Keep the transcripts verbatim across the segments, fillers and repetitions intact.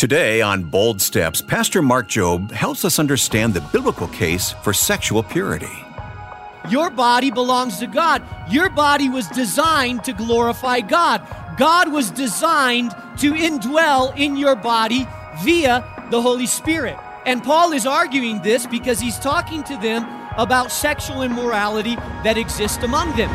Today on Bold Steps, Pastor Mark Jobe helps us understand the biblical case for sexual purity. Your body belongs to God. Your body was designed to glorify God. God was designed to indwell in your body via the Holy Spirit. And Paul is arguing this because he's talking to them about sexual immorality that exists among them.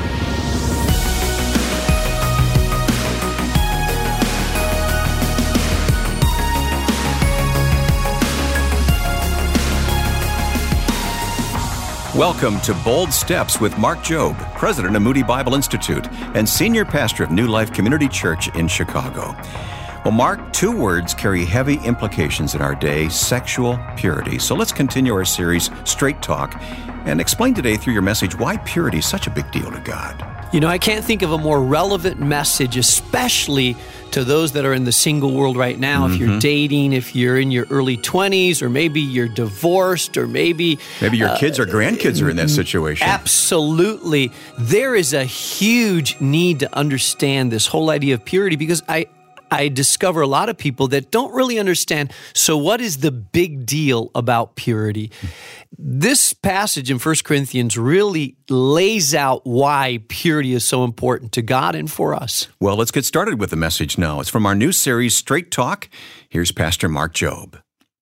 Welcome to Bold Steps with Mark Jobe, President of Moody Bible Institute and Senior Pastor of New Life Community Church in Chicago. Well, Mark, two words carry heavy implications in our day: sexual purity. So let's continue our series, Straight Talk, and explain today through your message why purity is such a big deal to God. You know, I can't think of a more relevant message, especially to those that are in the single world right now. Mm-hmm. If you're dating, if you're in your early twenties, or maybe you're divorced, or maybe... Maybe your uh, kids or grandkids are in that situation. Absolutely. There is a huge need to understand this whole idea of purity, because I, I discover a lot of people that don't really understand, so what is the big deal about purity? This passage in First Corinthians really lays out why purity is so important to God and for us. Well, let's get started with the message now. It's from our new series, Straight Talk. Here's Pastor Mark Jobe.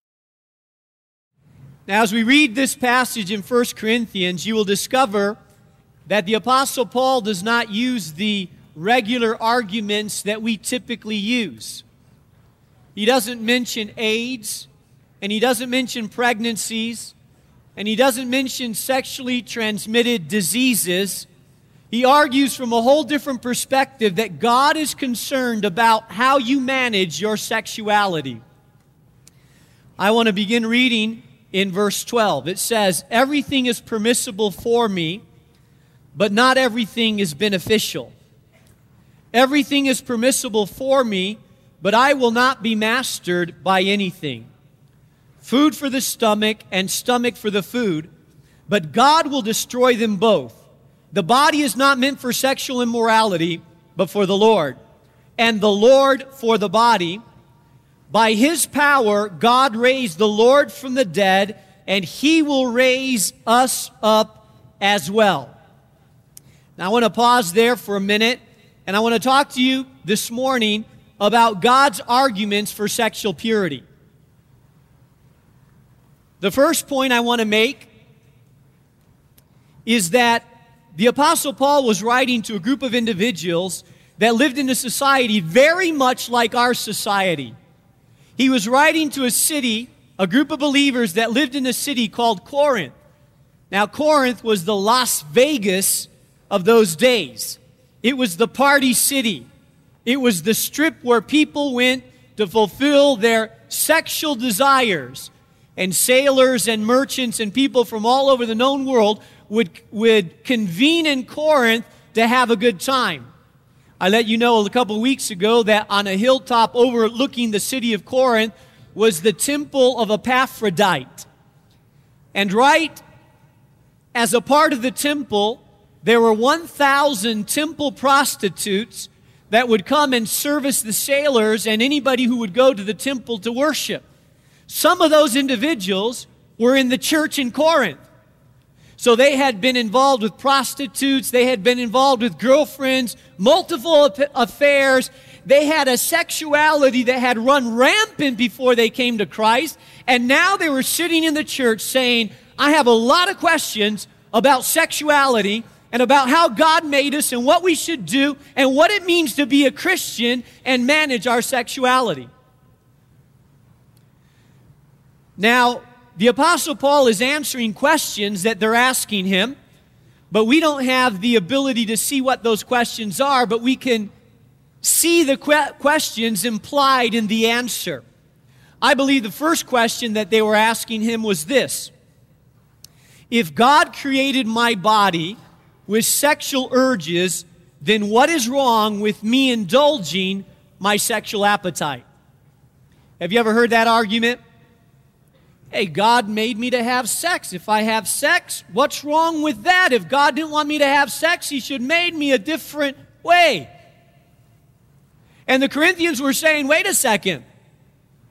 Now, as we read this passage in First Corinthians, you will discover that the Apostle Paul does not use the regular arguments that we typically use. He doesn't mention AIDS, and he doesn't mention pregnancies, and he doesn't mention sexually transmitted diseases. He argues from a whole different perspective that God is concerned about how you manage your sexuality. I want to begin reading in verse twelve. It says, "Everything is permissible for me, but not everything is beneficial. Everything is permissible for me, but I will not be mastered by anything. Food for the stomach and stomach for the food, but God will destroy them both. The body is not meant for sexual immorality, but for the Lord, and the Lord for the body. By His power, God raised the Lord from the dead, and He will raise us up as well." Now I want to pause there for a minute, and I want to talk to you this morning about God's arguments for sexual purity. The first point I want to make is that the Apostle Paul was writing to a group of individuals that lived in a society very much like our society. He was writing to a city, a group of believers that lived in a city called Corinth. Now, Corinth was the Las Vegas of those days. It was the party city. It was the strip where people went to fulfill their sexual desires. And sailors and merchants and people from all over the known world would, would convene in Corinth to have a good time. I let you know a couple of weeks ago that on a hilltop overlooking the city of Corinth was the temple of Epaphroditus. And right as a part of the temple, there were one thousand temple prostitutes that would come and service the sailors and anybody who would go to the temple to worship. Some of those individuals were in the church in Corinth. So they had been involved with prostitutes, they had been involved with girlfriends, multiple affairs. They had a sexuality that had run rampant before they came to Christ. And now they were sitting in the church saying, I have a lot of questions about sexuality and about how God made us and what we should do and what it means to be a Christian and manage our sexuality. Now, the Apostle Paul is answering questions that they're asking him, but we don't have the ability to see what those questions are, but we can see the que- questions implied in the answer. I believe the first question that they were asking him was this: if God created my body with sexual urges, then what is wrong with me indulging my sexual appetite? Have you ever heard that argument? Hey, God made me to have sex. If I have sex, what's wrong with that? If God didn't want me to have sex, He should have made me a different way. And the Corinthians were saying, wait a second.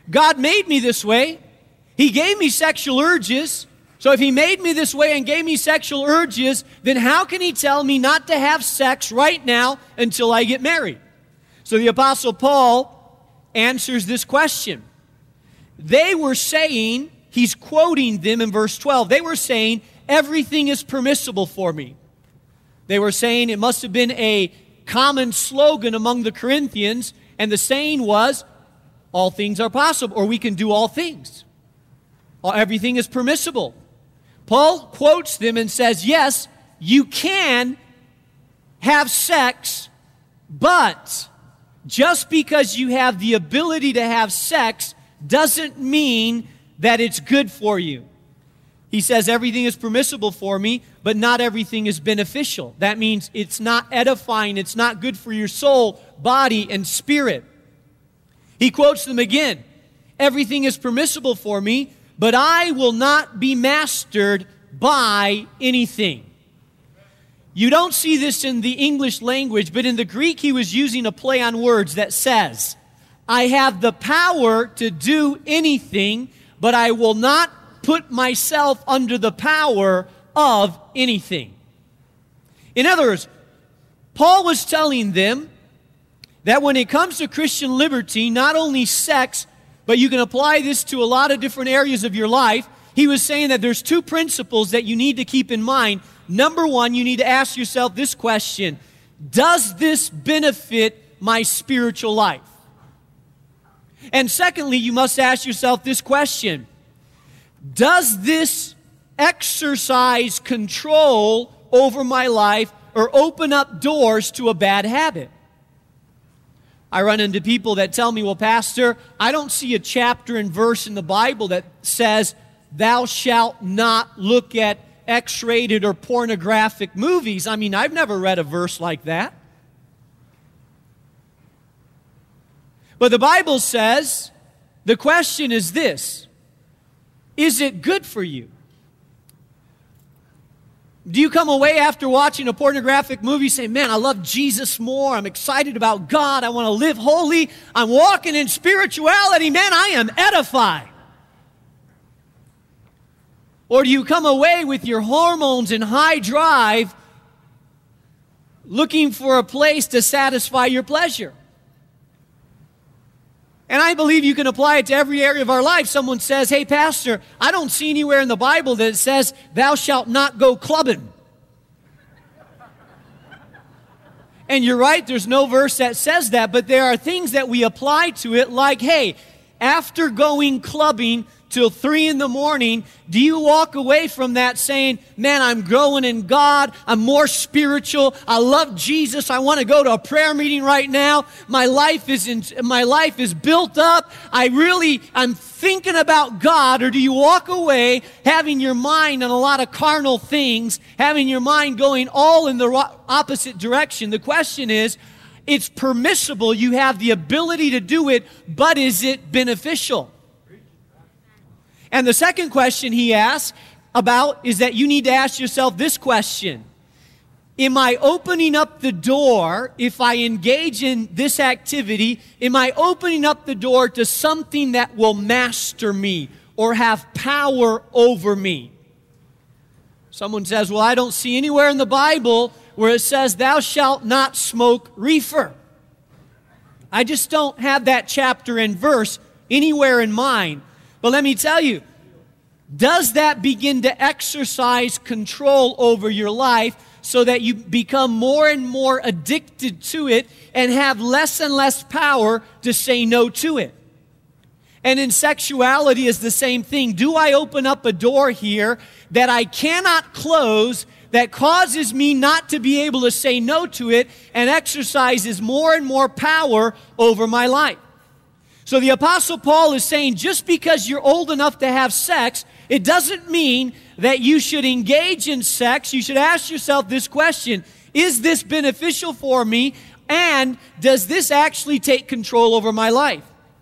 God made me this way. He gave me sexual urges. So if he made me this way and gave me sexual urges, then how can he tell me not to have sex right now until I get married? So the Apostle Paul answers this question. They were saying, he's quoting them in verse twelve, they were saying, everything is permissible for me. They were saying it must have been a common slogan among the Corinthians, and the saying was, all things are possible, or we can do all things. Everything is permissible. Paul quotes them and says, yes, you can have sex, but just because you have the ability to have sex doesn't mean that it's good for you. He says everything is permissible for me, but not everything is beneficial. That means it's not edifying, it's not good for your soul, body, and spirit. He quotes them again. Everything is permissible for me, but I will not be mastered by anything. You don't see this in the English language, but in the Greek he was using a play on words that says, I have the power to do anything, but I will not put myself under the power of anything. In other words, Paul was telling them that when it comes to Christian liberty, not only sex, but you can apply this to a lot of different areas of your life. He was saying that there's two principles that you need to keep in mind. Number one, you need to ask yourself this question: does this benefit my spiritual life? And secondly, you must ask yourself this question: does this exercise control over my life or open up doors to a bad habit? I run into people that tell me, well, Pastor, I don't see a chapter and verse in the Bible that says, thou shalt not look at X-rated or pornographic movies. I mean, I've never read a verse like that. But the Bible says, the question is this: is it good for you? Do you come away after watching a pornographic movie saying, man, I love Jesus more, I'm excited about God, I want to live holy, I'm walking in spirituality, man, I am edified? Or do you come away with your hormones in high drive looking for a place to satisfy your pleasure? And I believe you can apply it to every area of our life. Someone says, hey, Pastor, I don't see anywhere in the Bible that it says, thou shalt not go clubbing. And you're right, there's no verse that says that, but there are things that we apply to it, like, hey, after going clubbing till three in the morning, do you walk away from that saying, man, I'm growing in God, I'm more spiritual, I love Jesus, I want to go to a prayer meeting right now, my life is in, my life is built up, I really, I'm thinking about God? Or do you walk away having your mind on a lot of carnal things, having your mind going all in the opposite direction? The question is, it's permissible, you have the ability to do it, but is it beneficial? And the second question he asks about is that you need to ask yourself this question: am I opening up the door, if I engage in this activity, am I opening up the door to something that will master me or have power over me? Someone says, well, I don't see anywhere in the Bible where it says, thou shalt not smoke reefer. I just don't have that chapter and verse anywhere in mind. But let me tell you, does that begin to exercise control over your life so that you become more and more addicted to it and have less and less power to say no to it? And in sexuality is the same thing. Do I open up a door here that I cannot close that causes me not to be able to say no to it and exercises more and more power over my life? So the Apostle Paul is saying, just because you're old enough to have sex, it doesn't mean that you should engage in sex. You should ask yourself this question: is this beneficial for me? And does this actually take control over my life?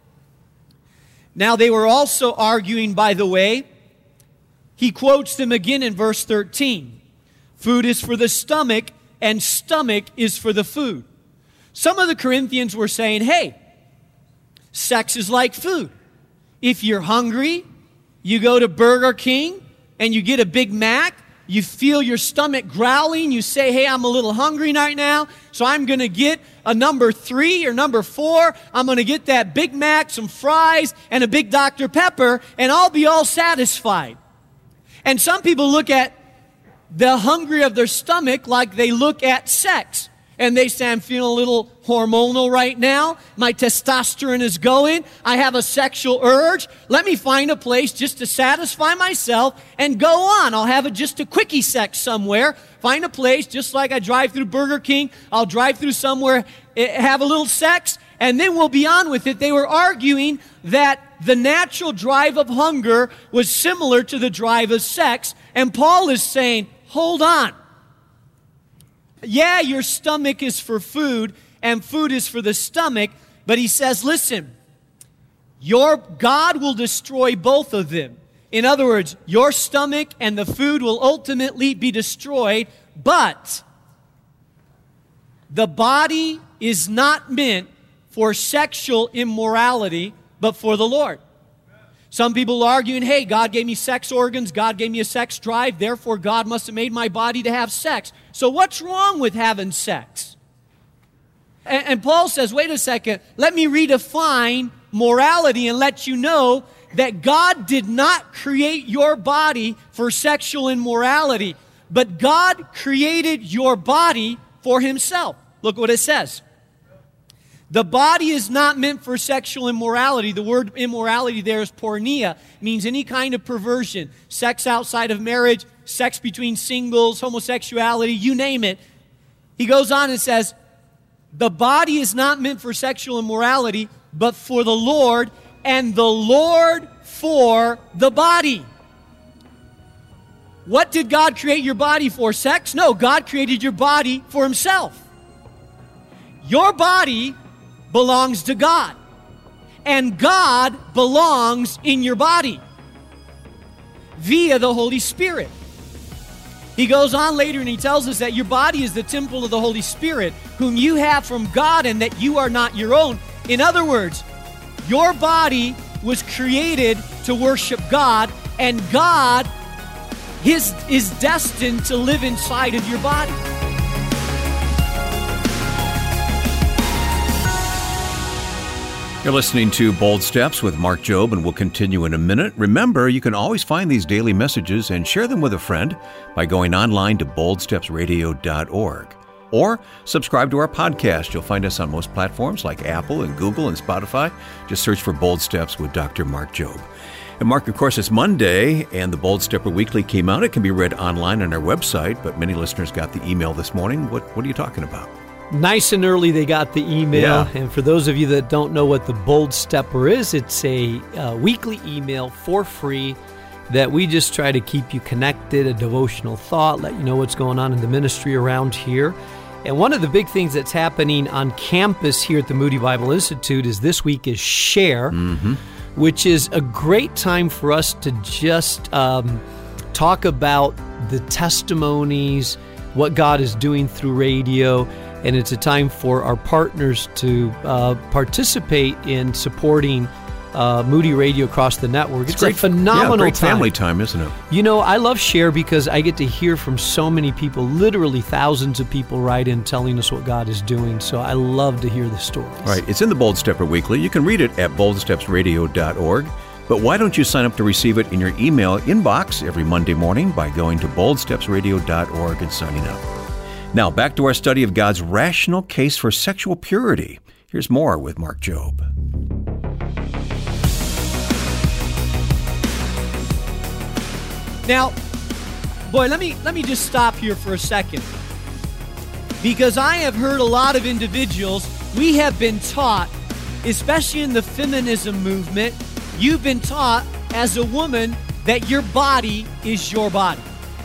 Now, they were also arguing, by the way, he quotes them again in verse thirteen. Food is for the stomach, and stomach is for the food. Some of the Corinthians were saying, hey, sex is like food. If you're hungry, you go to Burger King and you get a Big Mac. You feel your stomach growling. You say, hey, I'm a little hungry right now, so I'm going to get a number three or number four. I'm going to get that Big Mac, some fries, and a big Doctor Pepper, and I'll be all satisfied. And some people look at the hungry of their stomach like they look at sex. And they say, I'm feeling a little hormonal right now. My testosterone is going. I have a sexual urge. Let me find a place just to satisfy myself and go on. I'll have a, just a quickie sex somewhere. Find a place just like I drive through Burger King. I'll drive through somewhere, have a little sex, and then we'll be on with it. They were arguing that the natural drive of hunger was similar to the drive of sex. And Paul is saying, hold on. Yeah, your stomach is for food, and food is for the stomach, but he says, listen, your God will destroy both of them. In other words, your stomach and the food will ultimately be destroyed, but the body is not meant for sexual immorality, but for the Lord. Some people are arguing, hey, God gave me sex organs, God gave me a sex drive, therefore God must have made my body to have sex. So what's wrong with having sex? And, and Paul says, wait a second, let me redefine morality and let you know that God did not create your body for sexual immorality, but God created your body for himself. Look what it says. The body is not meant for sexual immorality. The word immorality there is porneia. It means any kind of perversion, sex outside of marriage, sex between singles, homosexuality, you name it. He goes on and says, the body is not meant for sexual immorality, but for the Lord, and the Lord for the body. What did God create your body for? Sex? No, God created your body for himself. Your body belongs to God, and God belongs in your body via the Holy Spirit. He goes on later and he tells us that your body is the temple of the Holy Spirit, whom you have from God, and that you are not your own. In other words, your body was created to worship God, and God is, is destined to live inside of your body. You're listening to Bold Steps with Mark Jobe, and we'll continue in a minute. Remember, you can always find these daily messages and share them with a friend by going online to bold steps radio dot org. Or subscribe to our podcast. You'll find us on most platforms like Apple and Google and Spotify. Just search for Bold Steps with Doctor Mark Jobe. And Mark, of course, it's Monday, and the Bold Stepper Weekly came out. It can be read online on our website, but many listeners got the email this morning. What, what are you talking about? Nice and early they got the email. Yeah. And for those of you that don't know what the Bold Stepper is, it's a uh, weekly email for free that we just try to keep you connected, a devotional thought, let you know what's going on in the ministry around here. And one of the big things that's happening on campus here at the Moody Bible Institute is this week is Share, mm-hmm. which is a great time for us to just um, talk about the testimonies, what God is doing through radio. And it's a time for our partners to uh, participate in supporting uh, Moody Radio across the network. It's, it's great, a phenomenal yeah, great time. family time, isn't it? You know, I love Share because I get to hear from so many people, literally thousands of people write in telling us what God is doing. So I love to hear the stories. Right. It's in the Bold Stepper Weekly. You can read it at bold steps radio dot org. But why don't you sign up to receive it in your email inbox every Monday morning by going to bold steps radio dot org and signing up. Now, back to our study of God's rational case for sexual purity. Here's more with Mark Jobe. Now, boy, let me let me just stop here for a second. Because I have heard a lot of individuals, we have been taught, especially in the feminism movement, you've been taught as a woman that your body is your body.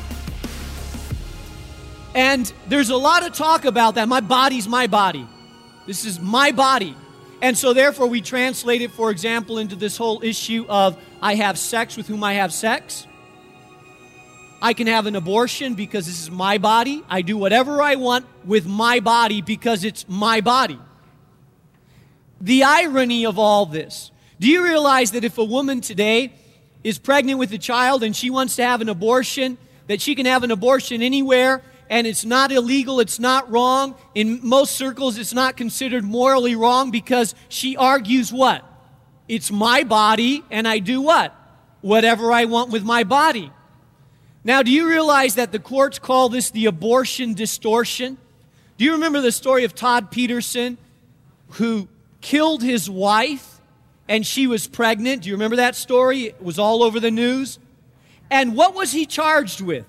And there's a lot of talk about that. My body's my body. This is my body. And so therefore we translate it, for example, into this whole issue of I have sex with whom I have sex. I can have an abortion because this is my body. I do whatever I want with my body because it's my body. The irony of all this, Do you realize that if a woman today is pregnant with a child and she wants to have an abortion, that she can have an abortion anywhere, and it's not illegal, it's not wrong? In most circles, it's not considered morally wrong because she argues what? It's my body, and I do what? Whatever I want with my body. Now, do you realize that the courts call this the abortion distortion? Do you remember the story of Todd Peterson, who killed his wife, and she was pregnant? Do you remember that story? It was all over the news. And what was he charged with?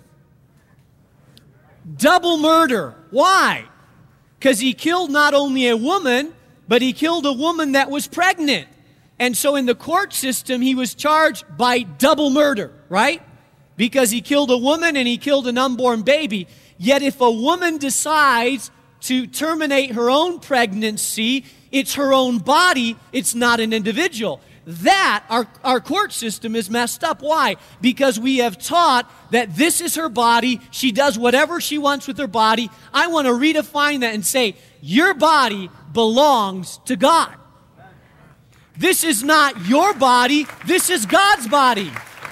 Double murder. Why? Because he killed not only a woman, but he killed a woman that was pregnant. And so in the court system, he was charged by double murder, right? Because he killed a woman and he killed an unborn baby. Yet if a woman decides to terminate her own pregnancy, it's her own body, it's not an individual. That, our, our court system is messed up. Why? Because we have taught that this is her body, she does whatever she wants with her body. I want to redefine that and say, your body belongs to God. This is not your body, this is God's body.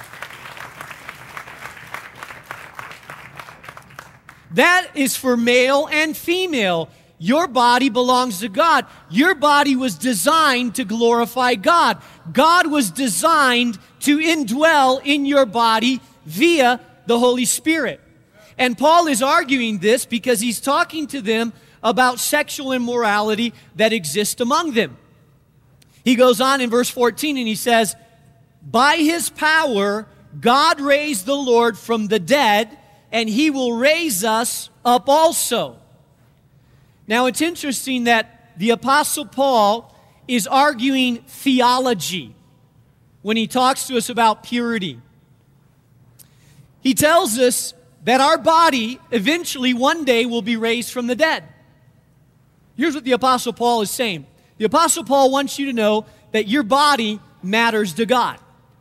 That is for male and female. Your body belongs to God. Your body was designed to glorify God. God was designed to indwell in your body via the Holy Spirit. And Paul is arguing this because he's talking to them about sexual immorality that exists among them. He goes on in verse fourteen and he says, by his power, God raised the Lord from the dead, and he will raise us up also. Now, it's interesting that the Apostle Paul is arguing theology when he talks to us about purity. He tells us that our body eventually one day will be raised from the dead. Here's what the Apostle Paul is saying. The Apostle Paul wants you to know that your body matters to God.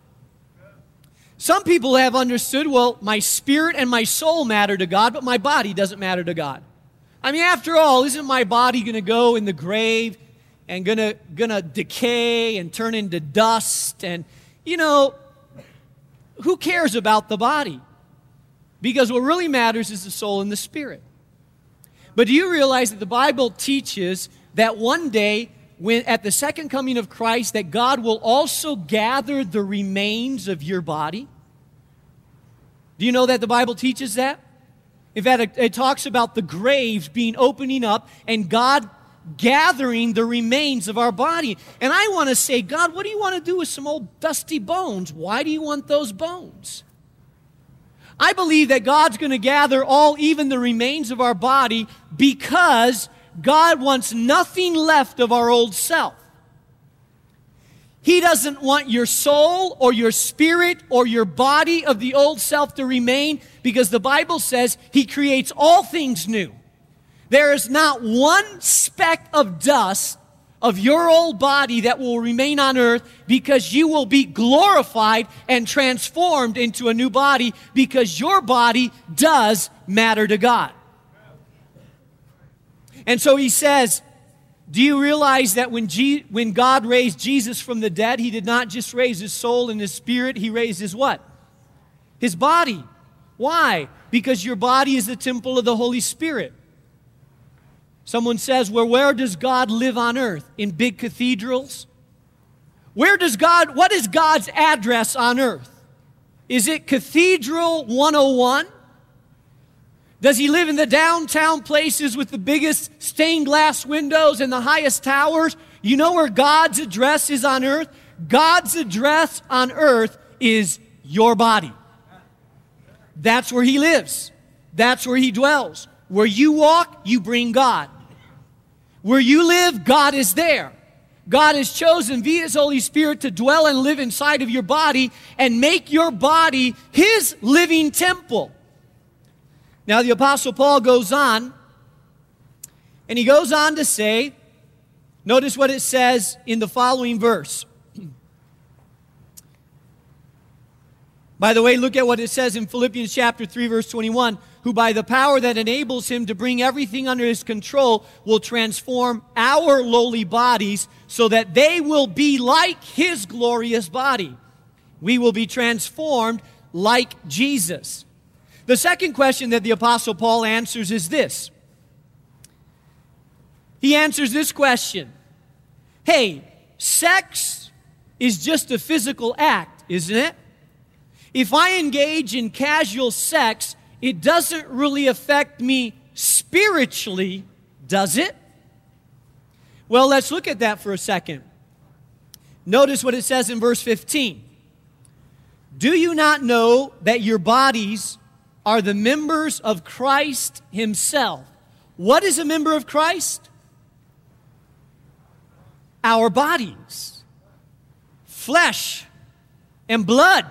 Some people have understood, well, my spirit and my soul matter to God, but my body doesn't matter to God. I mean, after all, isn't my body going to go in the grave and going to going to decay and turn into dust? And, you know, who cares about the body? Because what really matters is the soul and the spirit. But do you realize that the Bible teaches that one day, when at the second coming of Christ, that God will also gather the remains of your body? Do you know that the Bible teaches that? In fact, it, it talks about the graves being opening up and God gathering the remains of our body. And I want to say, God, what do you want to do with some old dusty bones? Why do you want those bones? I believe that God's going to gather all, even the remains of our body, because God wants nothing left of our old self. He doesn't want your soul or your spirit or your body of the old self to remain, because the Bible says He creates all things new. There is not one speck of dust of your old body that will remain on earth, because you will be glorified and transformed into a new body, because your body does matter to God. And so he says, do you realize that when, G- when God raised Jesus from the dead, He did not just raise His soul and His spirit, He raised His what? His body. Why? Because your body is the temple of the Holy Spirit. Someone says, well, where does God live on earth? In big cathedrals? Where does God, what is God's address on earth? Is it Cathedral one oh one? Does He live in the downtown places with the biggest stained glass windows and the highest towers? You know where God's address is on earth? God's address on earth is your body. That's where He lives. That's where He dwells. Where you walk, you bring God. Where you live, God is there. God has chosen via His Holy Spirit to dwell and live inside of your body and make your body His living temple. Now, the Apostle Paul goes on, and he goes on to say, notice what it says in the following verse. By the way, look at what it says in Philippians chapter three, verse twenty-one, who by the power that enables him to bring everything under his control will transform our lowly bodies so that they will be like his glorious body. We will be transformed like Jesus. The second question that the Apostle Paul answers is this. He answers this question. Hey, sex is just a physical act, isn't it? If I engage in casual sex, it doesn't really affect me spiritually, does it? Well, let's look at that for a second. Notice what it says in verse fifteen. Do you not know that your bodies are the members of Christ himself? What is a member of Christ? Our bodies, flesh and blood,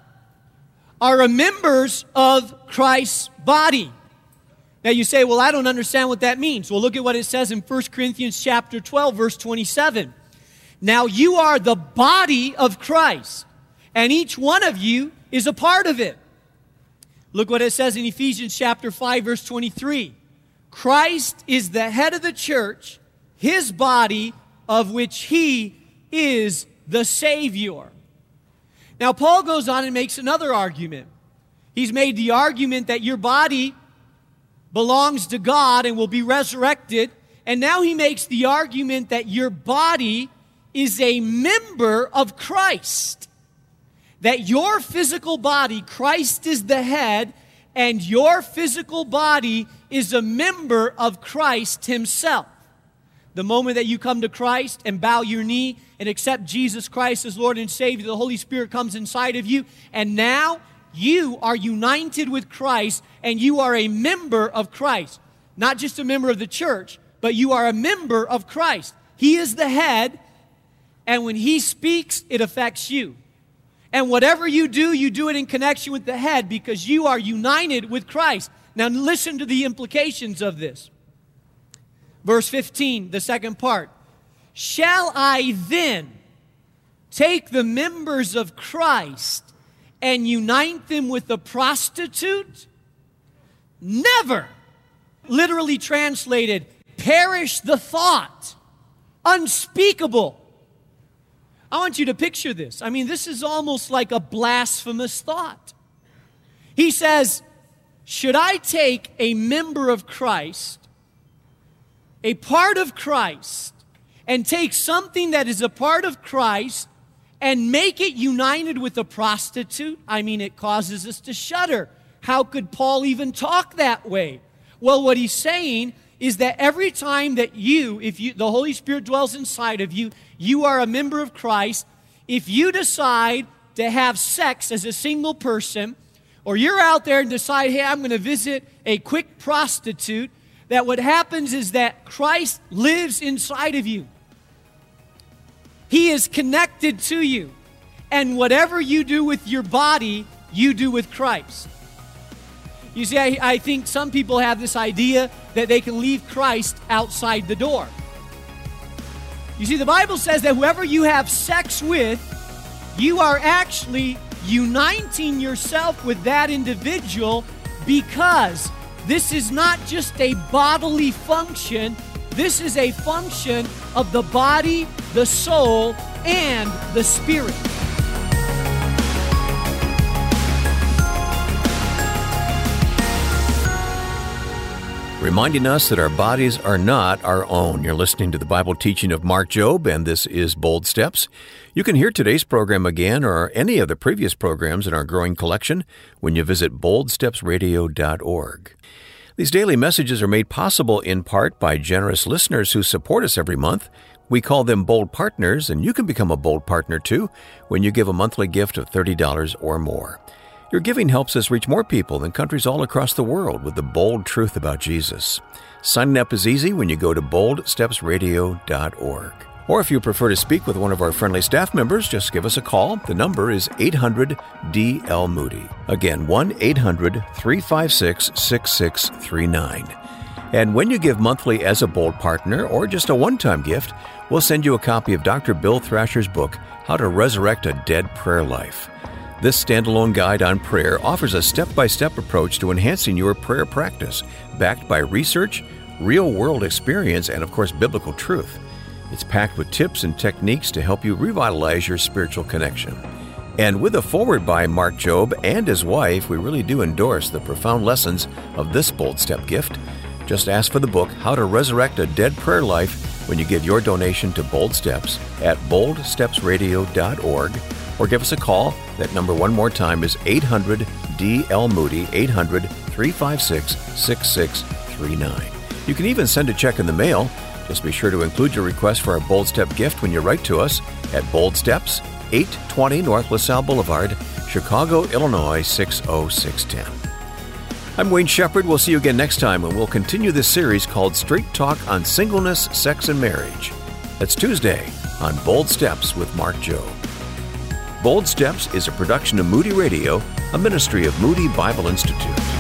are members of Christ's body. Now you say, well, I don't understand what that means. Well, look at what it says in First Corinthians chapter twelve, verse twenty-seven. Now you are the body of Christ, and each one of you is a part of it. Look what it says in Ephesians chapter five, verse twenty-three. Christ is the head of the church, his body, of which he is the Savior. Now, Paul goes on and makes another argument. He's made the argument that your body belongs to God and will be resurrected. And now he makes the argument that your body is a member of Christ. That your physical body, Christ is the head, and your physical body is a member of Christ himself. The moment that you come to Christ and bow your knee and accept Jesus Christ as Lord and Savior, the Holy Spirit comes inside of you, and now you are united with Christ, and you are a member of Christ. Not just a member of the church, but you are a member of Christ. He is the head, and when he speaks, it affects you. And whatever you do, you do it in connection with the head because you are united with Christ. Now listen to the implications of this. Verse fifteen, the second part. Shall I then take the members of Christ and unite them with a prostitute? Never. Literally translated, perish the thought. Unspeakable. I want you to picture this. I mean, this is almost like a blasphemous thought. He says, should I take a member of Christ, a part of Christ, and take something that is a part of Christ and make it united with a prostitute? I mean, it causes us to shudder. How could Paul even talk that way? Well, what he's saying is that every time that you, if you, the Holy Spirit dwells inside of you, you are a member of Christ. If you decide to have sex as a single person, or you're out there and decide, hey, I'm going to visit a quick prostitute, that what happens is that Christ lives inside of you. He is connected to you. And whatever you do with your body, you do with Christ. You see, I, I think some people have this idea that they can leave Christ outside the door. You see, the Bible says that whoever you have sex with, you are actually uniting yourself with that individual, because this is not just a bodily function. This is a function of the body, the soul, and the spirit. Reminding us that our bodies are not our own. You're listening to the Bible teaching of Mark Jobe, and this is Bold Steps. You can hear today's program again or any of the previous programs in our growing collection when you visit bold steps radio dot org. These daily messages are made possible in part by generous listeners who support us every month. We call them Bold Partners, and you can become a Bold Partner too when you give a monthly gift of thirty dollars or more. Your giving helps us reach more people in countries all across the world with the bold truth about Jesus. Signing up is easy when you go to bold steps radio dot org. Or if you prefer to speak with one of our friendly staff members, just give us a call. The number is eight hundred D L Moody. Again, one eight hundred three five six six six three nine. And when you give monthly as a Bold Partner or just a one-time gift, we'll send you a copy of Doctor Bill Thrasher's book, How to Resurrect a Dead Prayer Life. This standalone guide on prayer offers a step-by-step approach to enhancing your prayer practice, backed by research, real-world experience, and of course, biblical truth. It's packed with tips and techniques to help you revitalize your spiritual connection. And with a foreword by Mark Jobe and his wife, we really do endorse the profound lessons of this Bold Step gift. Just ask for the book, How to Resurrect a Dead Prayer Life, when you give your donation to Bold Steps at bold steps radio dot org, or give us a call. That number one more time is eight hundred D L Moody, eight hundred, three five six, six six three nine. You can even send a check in the mail. Just be sure to include your request for our Bold Step gift when you write to us at Bold Steps, eight twenty North LaSalle Boulevard, Chicago, Illinois, six oh six one oh. I'm Wayne Shepherd. We'll see you again next time when we'll continue this series called Straight Talk on Singleness, Sex, and Marriage. That's Tuesday on Bold Steps with Mark Jobe. Bold Steps is a production of Moody Radio, a ministry of Moody Bible Institute.